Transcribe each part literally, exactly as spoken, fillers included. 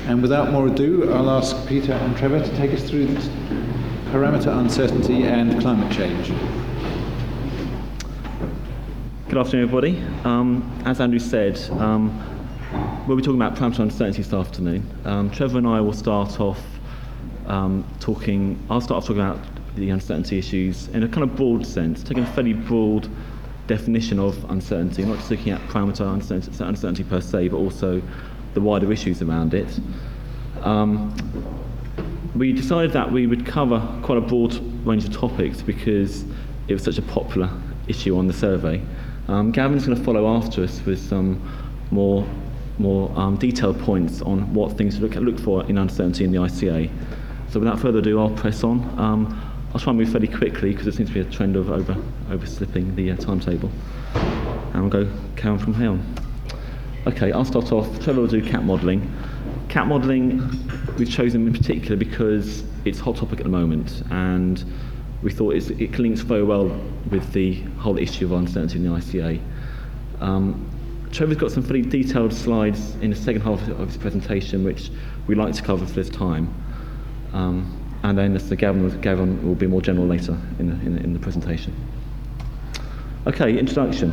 And without more ado, I'll ask Peter and Trevor to take us through this parameter uncertainty and climate change. Good afternoon, everybody. Um, as Andrew said, um, we'll be talking about parameter uncertainty this afternoon. Um, Trevor and I will start off um, talking, I'll start off talking about the uncertainty issues in a kind of broad sense, taking a fairly broad definition of uncertainty, not just looking at parameter uncertainty, uncertainty per se, but also the wider issues around it. Um, we decided that we would cover quite a broad range of topics because it was such a popular issue on the survey. Um, Gavin's going to follow after us with some more more um, detailed points on what things to look, look for in uncertainty in the I C A. So without further ado, I'll press on. Um, I'll try and move fairly quickly because there seems to be a trend of over overslipping the uh, timetable. And we'll go carry on from here on. Okay, I'll start off. Trevor will do cat modelling. Cat modelling we've chosen in particular because it's a hot topic at the moment, and we thought it's, it links very well with the whole issue of uncertainty in the I C A. Um, Trevor's got some pretty detailed slides in the second half of his presentation, which we'd like to cover for this time. Um, and then Mister Gavin, Gavin will be more general later in the, in, in the presentation. Okay, introduction.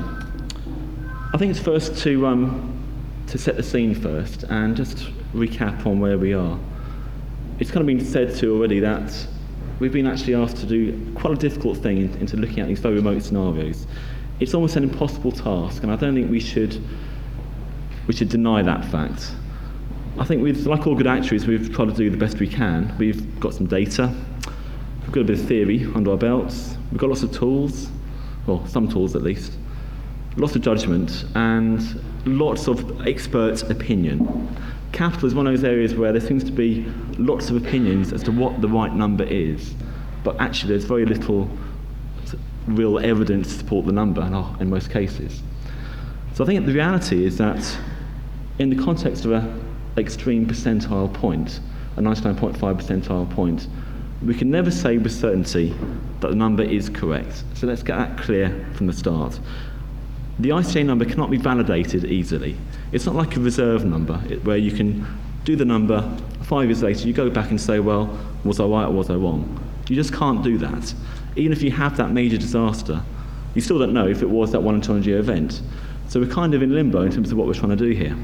I think it's first to, um, to set the scene first and just recap on where we are. It's kind of been said to already that we've been actually asked to do quite a difficult thing in, into looking at these very remote scenarios. It's almost an impossible task, and I don't think we should we should deny that fact. I think we've, like all good actuaries, we've tried to do the best we can. We've got some data, we've got a bit of theory under our belts, we've got lots of tools, well, some tools at least, lots of judgment, and lots of expert opinion. Capital is one of those areas where there seems to be lots of opinions as to what the right number is, but actually there's very little real evidence to support the number in, our, in most cases. So I think the reality is that in the context of an extreme percentile point, a ninety-nine point five percentile point, we can never say with certainty that the number is correct. So let's get that clear from the start. The I C A number cannot be validated easily. It's not like a reserve number where you can do the number, five years later you go back and say, well, was I right or was I wrong? You just can't do that. Even if you have that major disaster, you still don't know if it was that one in two hundred year event. So we're kind of in limbo in terms of what we're trying to do here.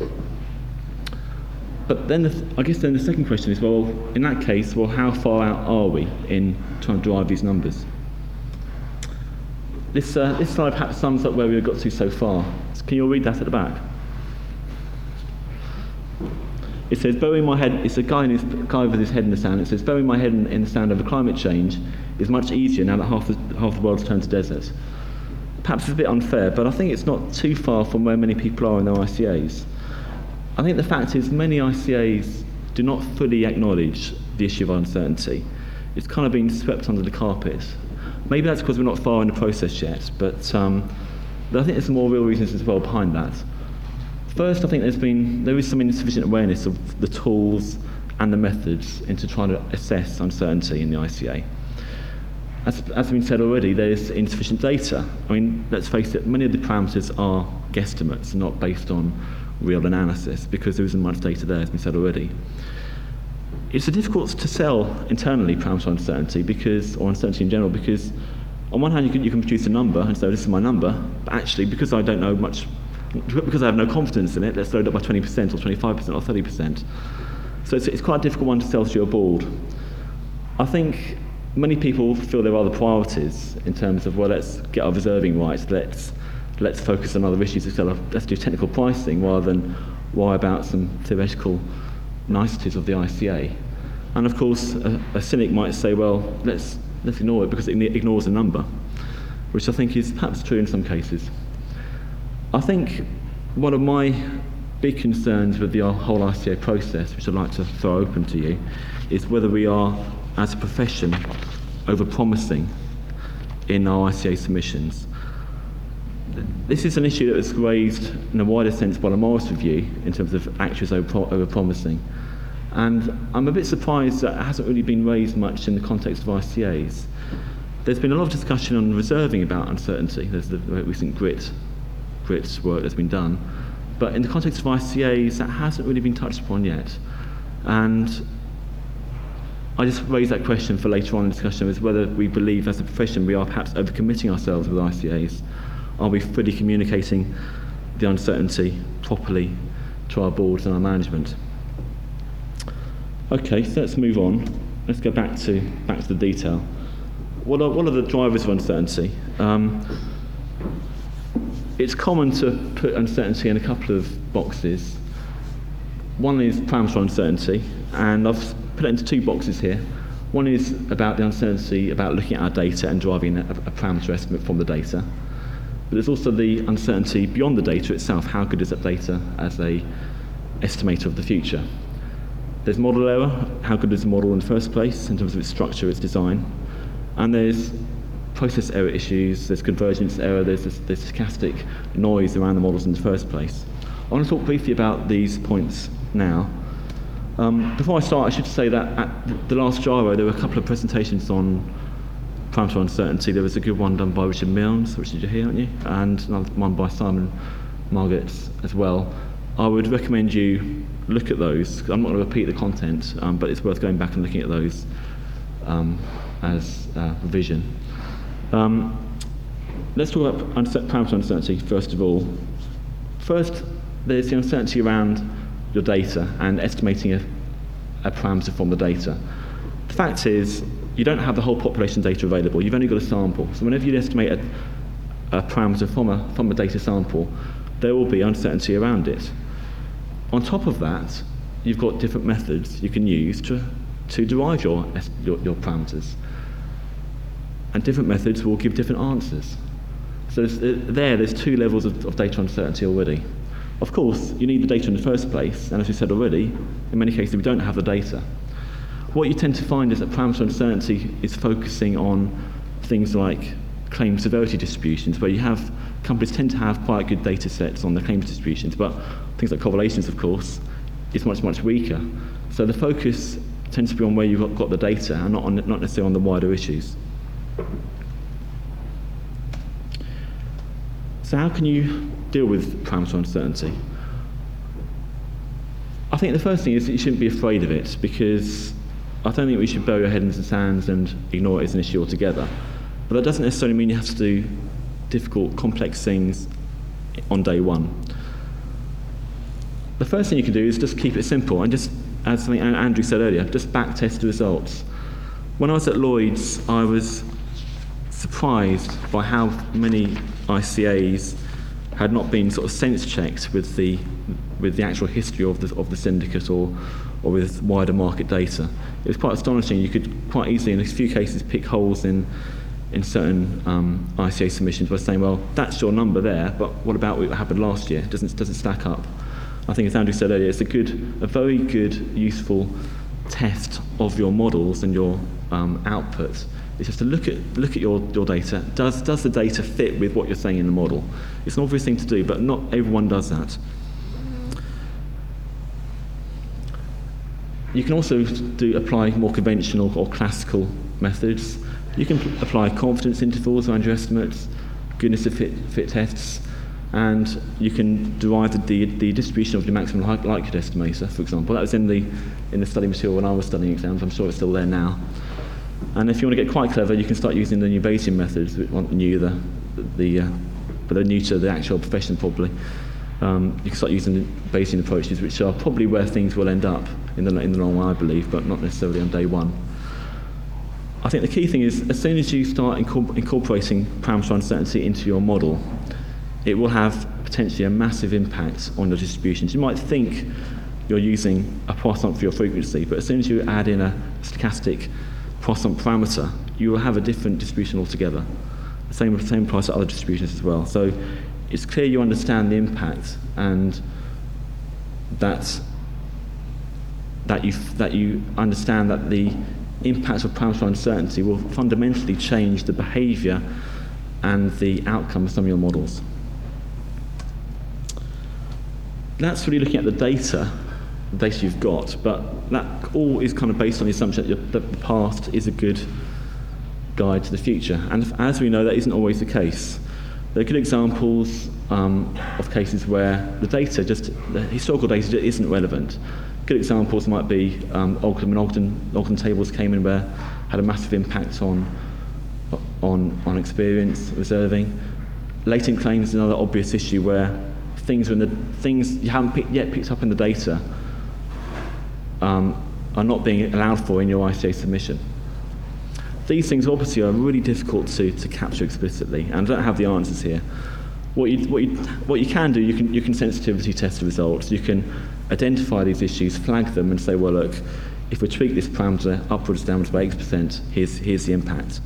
But then the, I guess then the second question is, well, in that case, well, how far out are we in trying to derive these numbers? This, uh, this slide perhaps sums up where we've got to so far. So can you all read that at the back? It says, burying my head, it's a guy, in his, guy with his head in the sand. It says, burying my head in, in the sand over climate change is much easier now that half the, half the world's turned to desert. Perhaps it's a bit unfair, but I think it's not too far from where many people are in their I C As. I think the fact is many I C As do not fully acknowledge the issue of uncertainty. It's kind of been swept under the carpet. Maybe that's because we're not far in the process yet, but, um, but I think there's some more real reasons as well behind that. First, I think there's been, there is some insufficient awareness of the tools and the methods into trying to assess uncertainty in the I C A. As, as has been said already, there's insufficient data. I mean, let's face it, many of the parameters are guesstimates, not based on real analysis, because there isn't much data there, as has been said already. It's difficult to sell internally parameter uncertainty, because, or uncertainty in general, because on one hand you can, you can produce a number and say, this is my number, but actually, because I don't know much, because I have no confidence in it, let's load up by twenty percent or twenty-five percent or thirty percent. So it's, it's quite a difficult one to sell to your board. I think many people feel there are other priorities in terms of, well, let's get our reserving right, let's let's focus on other issues, let's do technical pricing rather than worry about some theoretical niceties of the I C A. And of course, a, a cynic might say, well, let's let's ignore it because it ignores the number, which I think is perhaps true in some cases. I think one of my big concerns with the whole I C A process, which I'd like to throw open to you, is whether we are, as a profession, over-promising in our I C A submissions. This is an issue that was raised in a wider sense by the Morris Review in terms of actuaries over-promising. And I'm a bit surprised that it hasn't really been raised much in the context of I C As. There's been a lot of discussion on reserving about uncertainty. There's the recent GRIT, GRIT work that's been done. But in the context of I C As, that hasn't really been touched upon yet. And I just raise that question for later on in the discussion, is whether we believe as a profession we are perhaps overcommitting ourselves with I C As. Are we fully communicating the uncertainty properly to our boards and our management? Okay, so let's move on. Let's go back to back to the detail. What are, what are the drivers of uncertainty? Um, it's common to put uncertainty in a couple of boxes. One is parameter uncertainty, and I've put it into two boxes here. One is about the uncertainty about looking at our data and driving a, a parameter estimate from the data. But there's also the uncertainty beyond the data itself. How good is that data as a estimator of the future? There's model error. How good is the model in the first place in terms of its structure, its design? And there's process error issues, there's convergence error, there's this, this stochastic noise around the models in the first place. I want to talk briefly about these points now. Um, before I start, I should say that at the last Gyro, there were a couple of presentations on parameter uncertainty. There was a good one done by Richard Milnes, which did you hear, haven't you? And another one by Simon Margaret as well. I would recommend you look at those. I'm not going to repeat the content, um, but it's worth going back and looking at those um, as uh, revision. Um, let's talk about parameter uncertainty first of all. First, there's the uncertainty around your data and estimating a, a parameter from the data. The fact is, you don't have the whole population data available. You've only got a sample. So whenever you estimate a, a parameter from a, from a data sample, there will be uncertainty around it. On top of that, you've got different methods you can use to, to derive your, your, your parameters. And different methods will give different answers. So there's, there, there's two levels of, of data uncertainty already. Of course, you need the data in the first place, and as we said already, in many cases we don't have the data. What you tend to find is that parameter uncertainty is focusing on things like claim severity distributions, where you have, companies tend to have quite good data sets on the claims distributions, but things like correlations, of course, is much, much weaker. So the focus tends to be on where you've got, got the data, and not, on, not necessarily on the wider issues. So how can you deal with parameter uncertainty? I think the first thing is that you shouldn't be afraid of it, because I don't think we should bury our head in the sand and ignore it as an issue altogether. But that doesn't necessarily mean you have to do difficult, complex things on day one. The first thing you can do is just keep it simple and just, as something Andrew said earlier, just back test the results. When I was at Lloyd's, I was surprised by how many I C As had not been sort of sense checked with the with the actual history of the of the syndicate or or with wider market data. It was quite astonishing. You could quite easily, in a few cases, pick holes in in certain um, I C A submissions by saying, well, that's your number there, but what about what happened last year? It doesn't doesn't stack up. I think, as Andrew said earlier, it's a good, a very good, useful test of your models and your um, output. It's just to look at look at your, your data. Does does the data fit with what you're saying in the model? It's an obvious thing to do, but not everyone does that. You can also do apply more conventional or classical methods. You can p- apply confidence intervals around your estimates, goodness of fit, fit tests, and you can derive the, the, the distribution of your maximum li- likelihood estimator, for example. That was in the in the study material when I was studying exams. I'm sure it's still there now. And if you want to get quite clever, you can start using the new Bayesian methods, which aren't new, the, the, uh, but they're new to the actual profession probably. Um, you can start using the Bayesian approaches, which are probably where things will end up in the, in the long run, I believe, but not necessarily on day one. I think the key thing is, as soon as you start incorpor- incorporating parameter uncertainty into your model, it will have potentially a massive impact on your distributions. You might think you're using a Poisson for your frequency, but as soon as you add in a stochastic Poisson parameter, you will have a different distribution altogether. The same, same applies to other distributions as well. So it's clear you understand the impact, and that that you that you understand that the impact of parameter uncertainty will fundamentally change the behaviour and the outcome of some of your models. That's really looking at the data, the data you've got, but that all is kind of based on the assumption that, your, that the past is a good guide to the future. And if, as we know, that isn't always the case. There are good examples um, of cases where the data, just the historical data, isn't relevant. Good examples might be um, Ogden, when Ogden, Ogden tables came in, where had a massive impact on on on experience reserving. Latent claims is another obvious issue where things are in the things you haven't pick, yet picked up in the data um, are not being allowed for in your I C A submission. These things obviously are really difficult to, to capture explicitly, and I don't have the answers here. What you, what you, what you can do, you can, you can sensitivity test the results, you can identify these issues, flag them and say, well look, if we tweak this parameter upwards, downwards by eight percent, here's, here's the impact.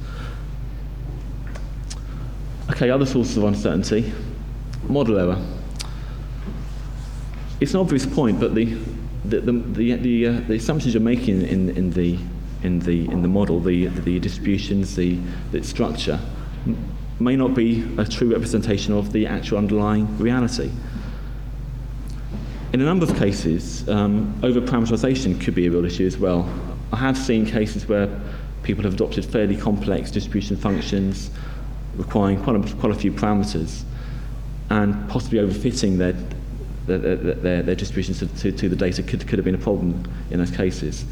Okay, other sources of uncertainty. Model error. It's an obvious point, but the, the, the, the, the, uh, the assumptions you're making in, in the in the in the model, the the distributions, the, the structure, m- may not be a true representation of the actual underlying reality. In a number of cases, um, over-parameterization could be a real issue as well. I have seen cases where people have adopted fairly complex distribution functions requiring quite a, quite a few parameters and possibly overfitting their their, their, their distributions to, to, to the data could, could have been a problem in those cases.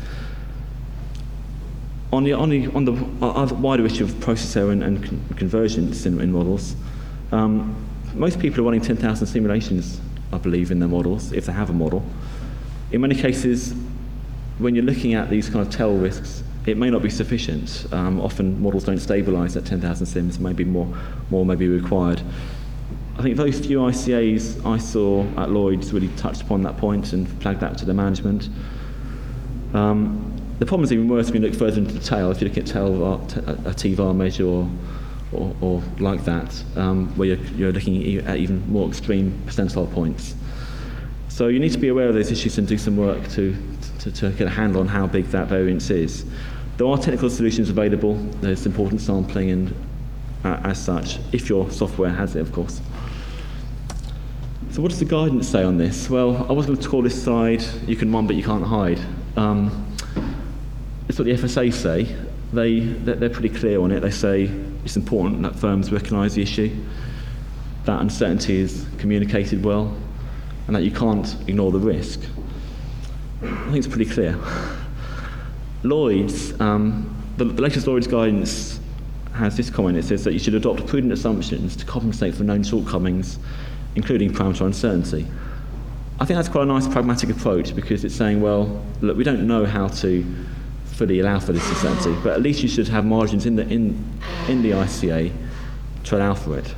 On the, on the, on the other wider issue of process error and, and con- convergence in, in models, um, most people are running ten thousand simulations, I believe, in their models, if they have a model. In many cases, when you're looking at these kind of tail risks, it may not be sufficient. Um, often models don't stabilise at ten thousand sims, maybe more, more may be required. I think those few I C As I saw at Lloyd's really touched upon that point and flagged that to the management. Um, The problem is even worse when you look further into the tail. If you look at tail, a T V A R measure or, or, or like that, um, where you're, you're looking at even more extreme percentile points. So you need to be aware of those issues and do some work to, to, to get a handle on how big that variance is. There are technical solutions available. There's important sampling and uh, as such, if your software has it, of course. So what does the guidance say on this? Well, I was going to call this slide, you can run but you can't hide. Um, It's what the F S A say. They, they're pretty clear on it. They say it's important that firms recognise the issue, that uncertainty is communicated well, and that you can't ignore the risk. I think it's pretty clear. Lloyd's, um, the, the latest Lloyd's guidance has this comment. It says that you should adopt prudent assumptions to compensate for known shortcomings, including parameter uncertainty. I think that's quite a nice pragmatic approach, because it's saying, well, look, we don't know how to fully allow for this uncertainty, but at least you should have margins in the in in the I C A to allow for it.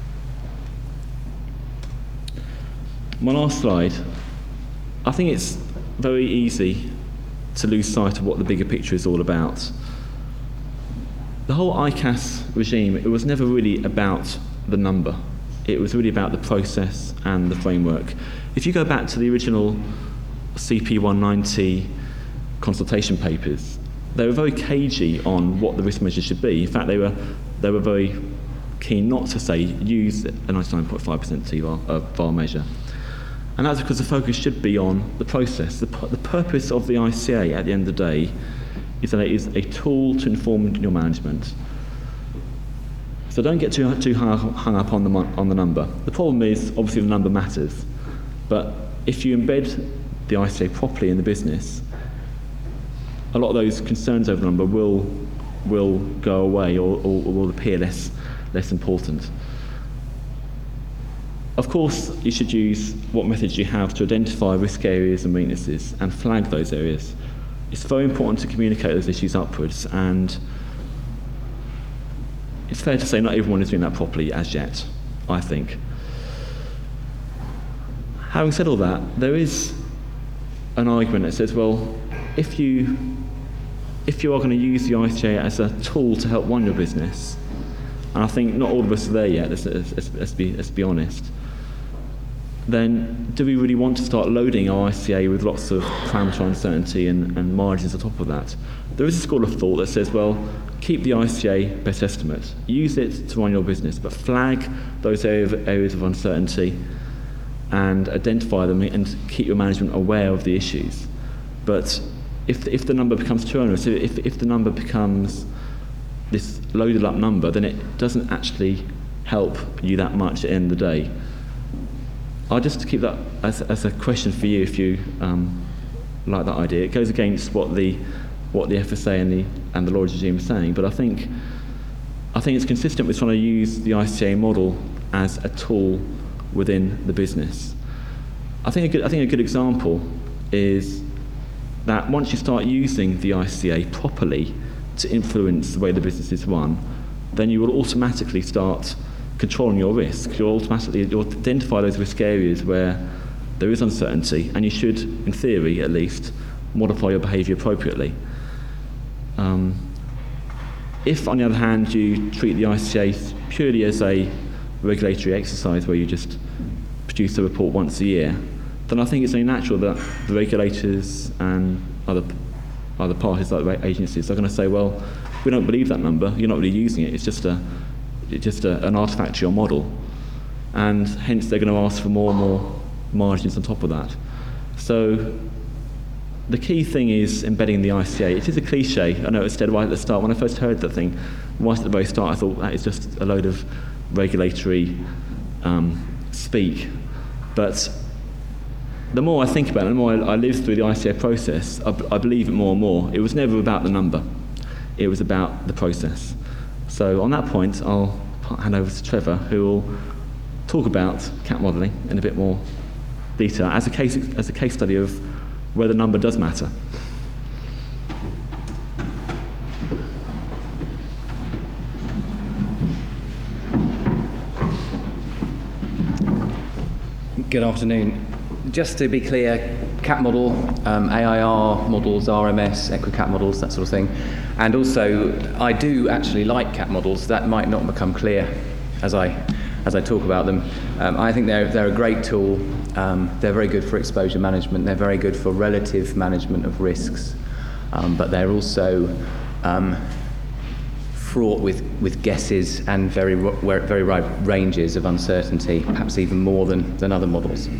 My last slide. I think it's very easy to lose sight of what the bigger picture is all about. The whole I C A S regime, it was never really about the number. It was really about the process and the framework. If you go back to the original C P one ninety consultation papers, they were very cagey on what the risk measure should be. In fact, they were they were very keen not to say use a ninety-nine point five percent T V A R, uh, V A R measure. And that's because the focus should be on the process. The, the purpose of the I C A at the end of the day is that it is a tool to inform your management. So don't get too, too hung up on the, on the number. The problem is, obviously the number matters, but if you embed the I C A properly in the business, a lot of those concerns over the number will will go away or, or, or will appear less less important. Of course, you should use what methods you have to identify risk areas and weaknesses and flag those areas. It's very important to communicate those issues upwards, and it's fair to say not everyone is doing that properly as yet, I think. Having said all that, there is an argument that says, well, if you if you are going to use the I C A as a tool to help run your business, and I think not all of us are there yet, let's, let's, let's, be, let's be honest, then do we really want to start loading our I C A with lots of parameter uncertainty and, and margins on top of that? There is a school of thought that says, well, keep the I C A best estimate, use it to run your business, but flag those areas of uncertainty and identify them and keep your management aware of the issues. But if if the number becomes too onerous, if if the number becomes this loaded up number, then it doesn't actually help you that much at the end of the day. I'll just keep that as, as a question for you if you um, like that idea. It goes against what the what the F S A and the and the Lloyd's regime are saying, but I think I think it's consistent with trying to use the I C A model as a tool within the business. I think a good I think a good example is that once you start using the I C A properly to influence the way the business is run, then you will automatically start controlling your risk. You'll automatically you'll identify those risk areas where there is uncertainty, and you should, in theory at least, modify your behaviour appropriately. Um, if, on the other hand, you treat the I C A purely as a regulatory exercise where you just produce a report once a year, then I think it's only natural that the regulators and other other parties like the agencies are going to say, well, we don't believe that number, you're not really using it, it's just a it's just a, an artifact to your model. And hence they're going to ask for more and more margins on top of that. So the key thing is embedding the I C A. It is a cliche. I know it was said right at the start. When I first heard that thing, right at the very start, I thought that is just a load of regulatory um, speak. But the more I think about it, the more I, I live through the I C A process, I, I believe it more and more. It was never about the number. It was about the process. So on that point, I'll hand over to Trevor, who will talk about C A T modelling in a bit more detail as a case as a case study of where the number does matter. Good afternoon. Just to be clear, C A T model, um, A I R models, R M S, EquiCat models, that sort of thing. And also, I do actually like C A T models. That might not become clear as I as I talk about them. Um, I think they're they're a great tool. Um, they're very good for exposure management. They're very good for relative management of risks. Um, but they're also um, fraught with, with guesses and very very wide ranges of uncertainty, perhaps even more than, than other models.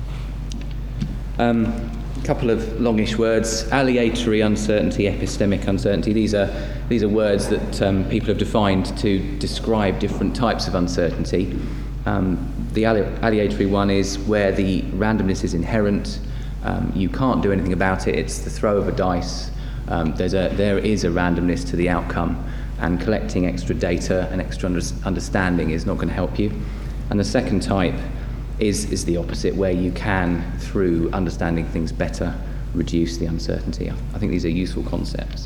Um, a couple of longish words: aleatory uncertainty, epistemic uncertainty. These are these are words that um, people have defined to describe different types of uncertainty. Um, the aleatory one is where the randomness is inherent. Um, you can't do anything about it. It's the throw of a dice. Um, there's a there is a randomness to the outcome, and collecting extra data and extra under- understanding is not going to help you. And the second type is is the opposite, where you can, through understanding things better, reduce the uncertainty. I think these are useful concepts.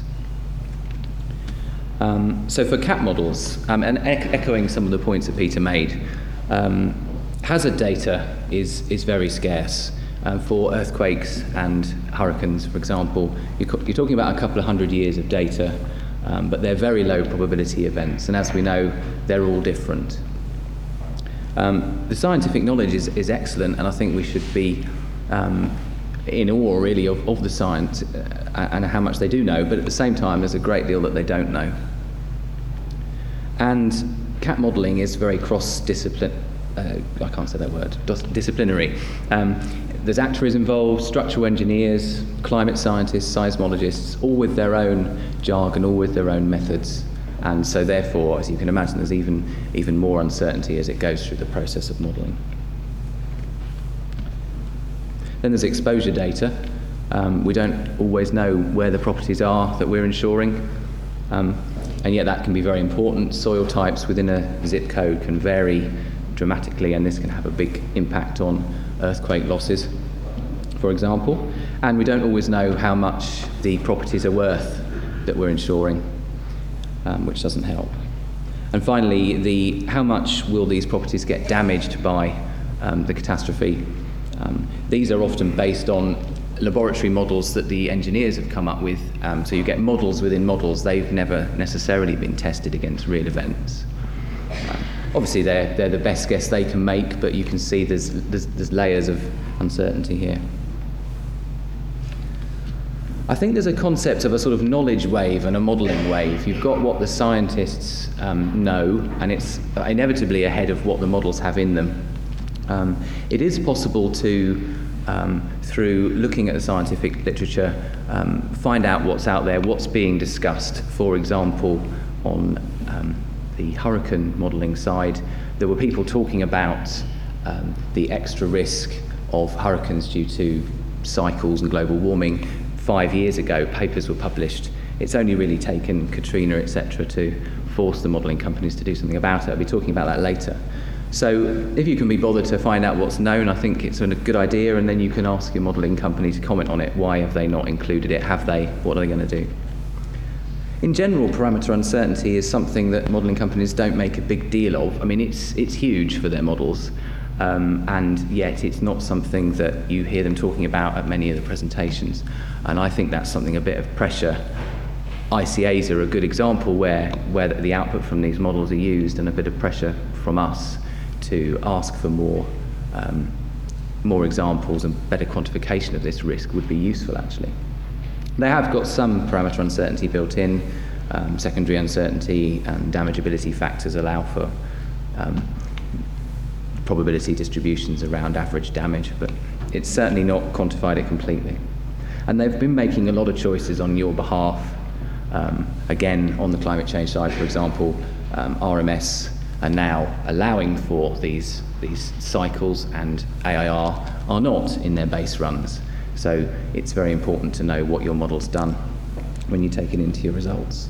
Um, so for C A T models, um, and e- echoing some of the points that Peter made, um, hazard data is is very scarce. Um, for earthquakes and hurricanes, for example, you're, co- you're talking about a couple of hundred years of data, um, but they're very low probability events, and as we know, they're all different. Um, the scientific knowledge is, is excellent, and I think we should be um, in awe, really, of, of the science uh, and how much they do know, but at the same time, there's a great deal that they don't know. And C A T modelling is very cross-discipline, uh, I can't say that word, dis- disciplinary. Um, there's actuaries involved, structural engineers, climate scientists, seismologists, all with their own jargon, all with their own methods. And so therefore, as you can imagine, there's even, even more uncertainty as it goes through the process of modelling. Then there's exposure data. Um, we don't always know where the properties are that we're insuring, um, and yet that can be very important. Soil types within a zip code can vary dramatically, and this can have a big impact on earthquake losses, for example. And we don't always know how much the properties are worth that we're insuring. Um, which doesn't help. And finally, the how much will these properties get damaged by um, the catastrophe? Um, these are often based on laboratory models that the engineers have come up with. Um, so you get models within models. They've never necessarily been tested against real events. Uh, obviously, they're they're the best guess they can make, but you can see there's there's, there's layers of uncertainty here. I think there's a concept of a sort of knowledge wave and a modelling wave. You've got what the scientists um, know, and it's inevitably ahead of what the models have in them. Um, it is possible to, um, through looking at the scientific literature, um, find out what's out there, what's being discussed. For example, on um, the hurricane modelling side, there were people talking about um, the extra risk of hurricanes due to cycles and global warming five years ago. Papers were published. It's only really taken Katrina, et cetera, to force the modelling companies to do something about it. I'll be talking about that later. So if you can be bothered to find out what's known, I think it's a good idea, and then you can ask your modelling company to comment on it. Why have they not included it? Have they? What are they going to do? In general, parameter uncertainty is something that modelling companies don't make a big deal of. I mean, it's, it's huge for their models, um, and yet it's not something that you hear them talking about at many of the presentations. And I think that's something, a bit of pressure. I C As are a good example where, where the output from these models are used, and a bit of pressure from us to ask for more, um, more examples and better quantification of this risk would be useful, actually. They have got some parameter uncertainty built in. Um, secondary uncertainty and damageability factors allow for um, probability distributions around average damage, but it's certainly not quantified it completely. And they've been making a lot of choices on your behalf. Um, again, on the climate change side, for example, um, R M S are now allowing for these, these cycles, and A I R are not in their base runs. So it's very important to know what your model's done when you take it into your results.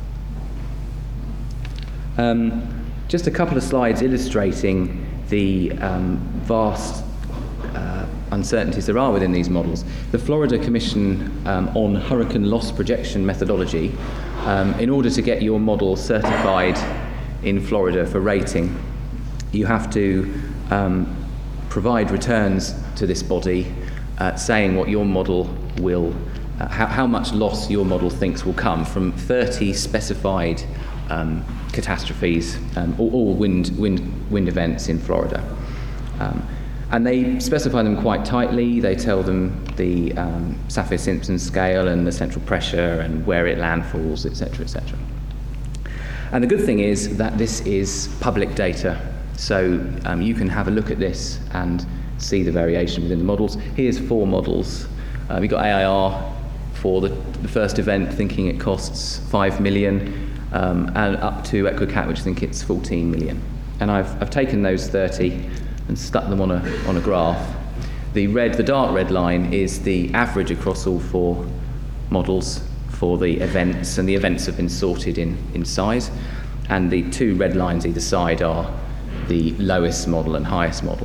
Um, just a couple of slides illustrating the um, vast uh, uncertainties there are within these models. The Florida Commission um, on Hurricane Loss Projection Methodology, um, in order to get your model certified in Florida for rating, you have to um, provide returns to this body uh, saying what your model will, uh, how, how much loss your model thinks will come from thirty specified um, catastrophes, um, all, all wind, wind, wind events in Florida. Um, and they specify them quite tightly. They tell them the um, Saffir-Simpson scale and the central pressure and where it landfalls, et cetera, et cetera. And the good thing is that this is public data, so um, you can have a look at this and see the variation within the models. Here's four models. Uh, we've got A I R for the, the first event, thinking it costs five million, um, and up to EquiCat, which think it's fourteen million. And I've, I've taken those thirty and stuck them on a, on a graph. The red, the dark red line is the average across all four models for the events, and the events have been sorted in, in size. And the two red lines either side are the lowest model and highest model.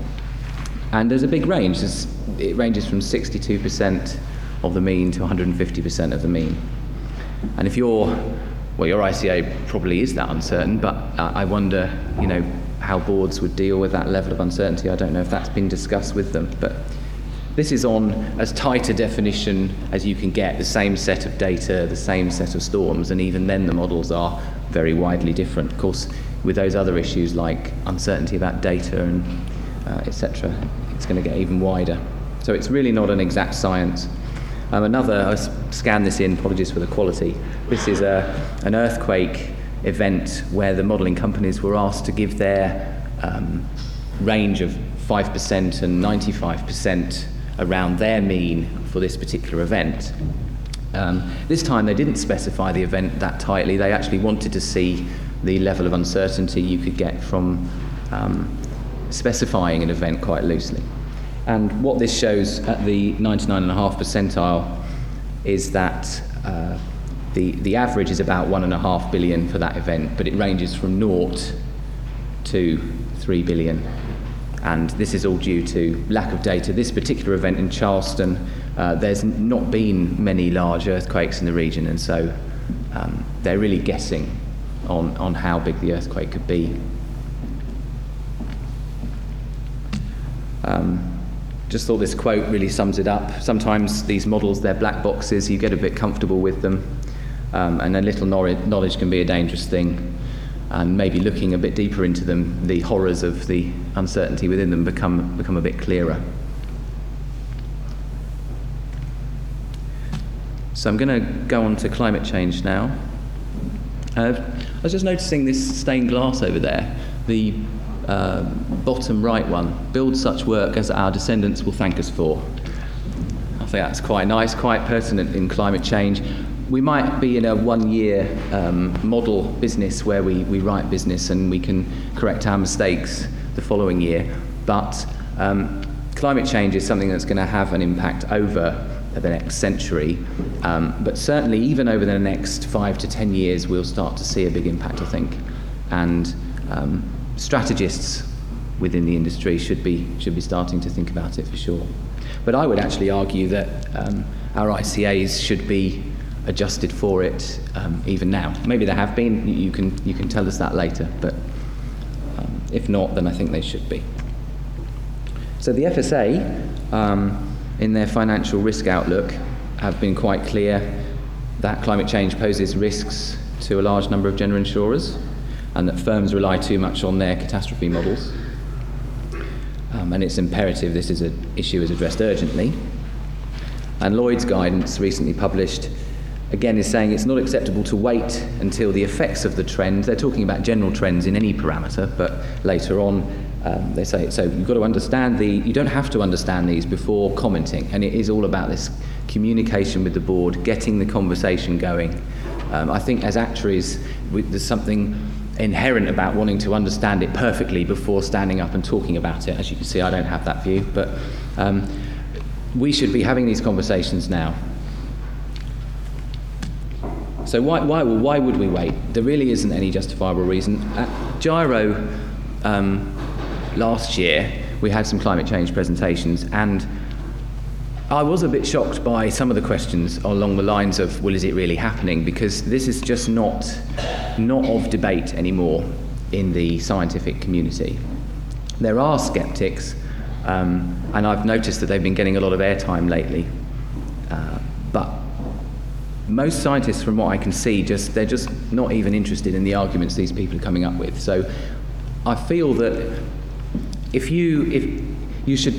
And there's a big range. There's, it ranges from sixty-two percent of the mean to one hundred fifty percent of the mean. And if your, well, your I C A probably is that uncertain, but uh, I wonder, you know, how boards would deal with that level of uncertainty. I don't know if that's been discussed with them, but this is on as tight a definition as you can get, the same set of data, the same set of storms, and even then the models are very widely different. Of course, with those other issues like uncertainty about data and uh, et cetera, it's going to get even wider. So it's really not an exact science. Um, another, I scanned this in, apologies for the quality. This is a, an earthquake event where the modelling companies were asked to give their um, range of five percent and ninety-five percent around their mean for this particular event. Um, this time they didn't specify the event that tightly. They actually wanted to see the level of uncertainty you could get from um, specifying an event quite loosely. And what this shows at the ninety-nine and a half percentile is that uh, the, the average is about one and a half billion for that event, but it ranges from naught to three billion. And this is all due to lack of data. This particular event in Charleston, uh, there's not been many large earthquakes in the region, and so um, they're really guessing on, on how big the earthquake could be. Um, just thought this quote really sums it up. Sometimes these models, they're black boxes, you get a bit comfortable with them, um, and a little knowledge can be a dangerous thing. And maybe looking a bit deeper into them, the horrors of the uncertainty within them become become a bit clearer. So I'm going to go on to climate change now. Uh, I was just noticing this stained glass over there, the uh, bottom right one, build such work as our descendants will thank us for. I think that's quite nice, quite pertinent in climate change. we might be in a one-year um, model business where we, we write business and we can correct our mistakes the following year, but um, climate change is something that's going to have an impact over the next century, um, but certainly even over the next five to ten years we'll start to see a big impact, I think, and um, strategists within the industry should be should be starting to think about it for sure. But I would actually argue that um, our I C As should be adjusted for it um, even now. Maybe there have been, you can you can tell us that later, but um, if not, then I think they should be. So the F S A, um, in their financial risk outlook, have been quite clear that climate change poses risks to a large number of general insurers and that firms rely too much on their catastrophe models. Um, and it's imperative this is an issue is addressed urgently. And Lloyd's guidance, recently published, again is saying it's not acceptable to wait until the effects of the trend. They're talking about general trends in any parameter, but later on um, they say, so you've got to understand the, you don't have to understand these before commenting, and it is all about this communication with the board, getting the conversation going. Um, I think as actuaries, we, there's something inherent about wanting to understand it perfectly before standing up and talking about it. As you can see, I don't have that view, but um, we should be having these conversations now. So why, why, well, why would we wait? There really isn't any justifiable reason. At Gyro um, last year, we had some climate change presentations, and I was a bit shocked by some of the questions along the lines of, well, is it really happening? Because this is just not, not of debate anymore in the scientific community. There are skeptics, um, and I've noticed that they've been getting a lot of airtime lately. Uh, but most scientists, from what I can see, just they're just not even interested in the arguments these people are coming up with. So I feel that if you if you should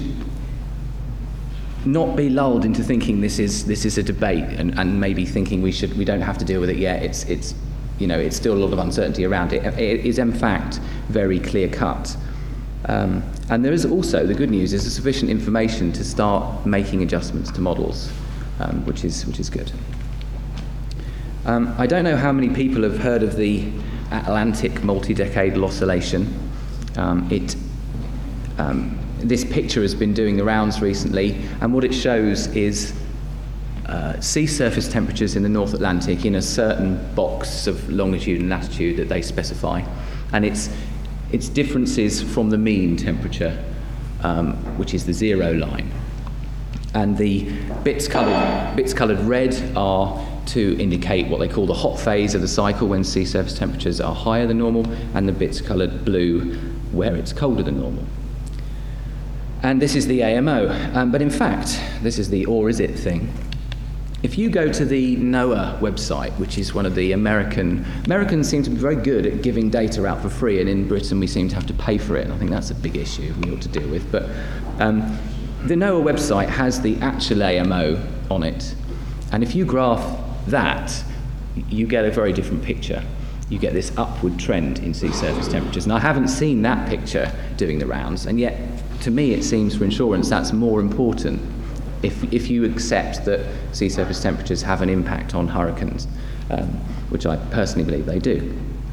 not be lulled into thinking this is this is a debate and, and maybe thinking we should we don't have to deal with it yet. It's it's you know it's still a lot of uncertainty around it. It is in fact very clear cut. Um, and there is also, the good news is, sufficient information to start making adjustments to models, um, which is which is good. Um, I don't know how many people have heard of the Atlantic multi-decadal oscillation. Um, it, um, this picture has been doing the rounds recently, and what it shows is uh, sea surface temperatures in the North Atlantic in a certain box of longitude and latitude that they specify, and it's it's differences from the mean temperature, um, which is the zero line. And the bits coloured bits coloured red are to indicate what they call the hot phase of the cycle, when sea surface temperatures are higher than normal, and the bits coloured blue where it's colder than normal. And this is the A M O, um, but in fact this is the or is it thing. If you go to the NOAA website, which is one of the American Americans seem to be very good at giving data out for free, and in Britain we seem to have to pay for it, and I think that's a big issue we ought to deal with. But um, the NOAA website has the actual A M O on it, and if you graph that, you get a very different picture. You get this upward trend in sea surface temperatures, and I haven't seen that picture doing the rounds, and yet to me it seems for insurance that's more important if, if you accept that sea surface temperatures have an impact on hurricanes, um, which I personally believe they do.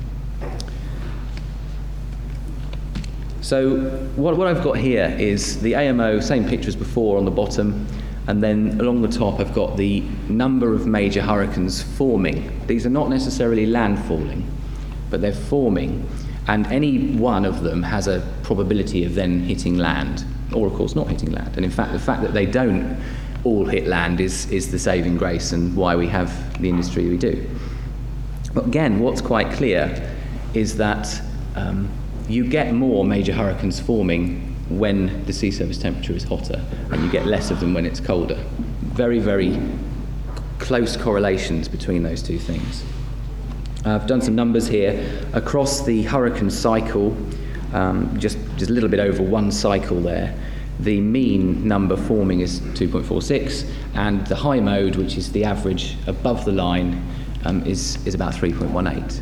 So what, what I've got here is the A M O, same picture as before on the bottom, and then along the top I've got the number of major hurricanes forming. These are not necessarily landfalling, but they're forming, and any one of them has a probability of then hitting land, or of course not hitting land. And in fact the fact that they don't all hit land is, is the saving grace and why we have the industry we do. But again, what's quite clear is that um, you get more major hurricanes forming when the sea surface temperature is hotter, and you get less of them when it's colder. Very, very close correlations between those two things. I've done some numbers here. Across the hurricane cycle, um, just, just a little bit over one cycle there, the mean number forming is two point four six, and the high mode, which is the average above the line, um, is, is about three point one eight.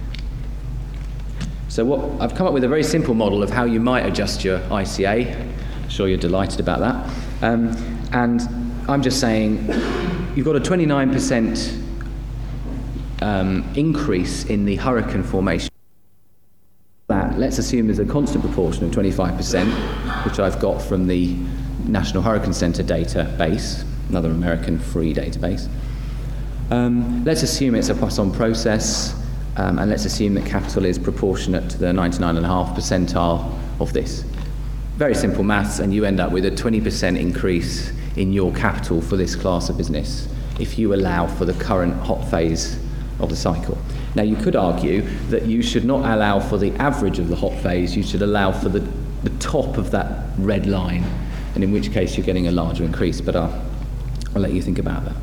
So what I've come up with a very simple model of how you might adjust your I C A. I'm sure you're delighted about that. Um, and I'm just saying you've got a twenty-nine percent um, increase in the hurricane formation. That, let's assume there's a constant proportion of twenty-five percent, which I've got from the National Hurricane Center database, another American free database. Um, let's assume it's a Poisson process, um, and let's assume that capital is proportionate to the ninety-nine point five percentile of this. Very simple maths, and you end up with a twenty percent increase in your capital for this class of business if you allow for the current hot phase of the cycle. Now, you could argue that you should not allow for the average of the hot phase, you should allow for the, the top of that red line, and in which case you're getting a larger increase, but I'll, I'll let you think about that.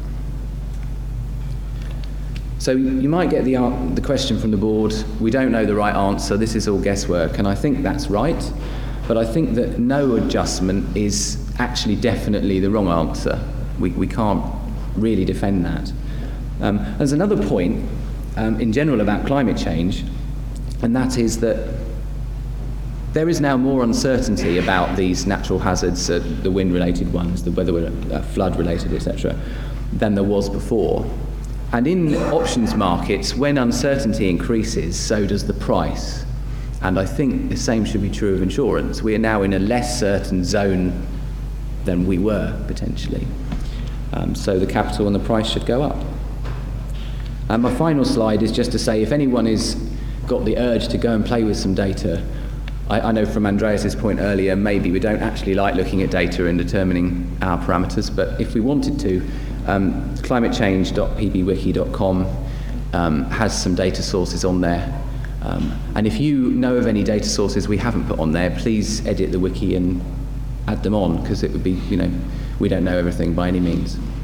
So you might get the, uh, the question from the board, we don't know the right answer, this is all guesswork, and I think that's right, but I think that no adjustment is actually definitely the wrong answer. We, we can't really defend that. Um, there's another point um, in general about climate change, and that is that there is now more uncertainty about these natural hazards, uh, the wind-related ones, the weather, uh, flood-related, et cetera, than there was before. And in options markets, when uncertainty increases, so does the price. And I think the same should be true of insurance. We are now in a less certain zone than we were, potentially. Um, so the capital and the price should go up. And my final slide is just to say, if anyone has got the urge to go and play with some data, I, I know from Andreas's point earlier, maybe we don't actually like looking at data and determining our parameters, but if we wanted to, um, climatechange dot p b wiki dot com um, has some data sources on there. Um, and if you know of any data sources we haven't put on there, please edit the wiki and add them on, because it would be, you know, we don't know everything by any means.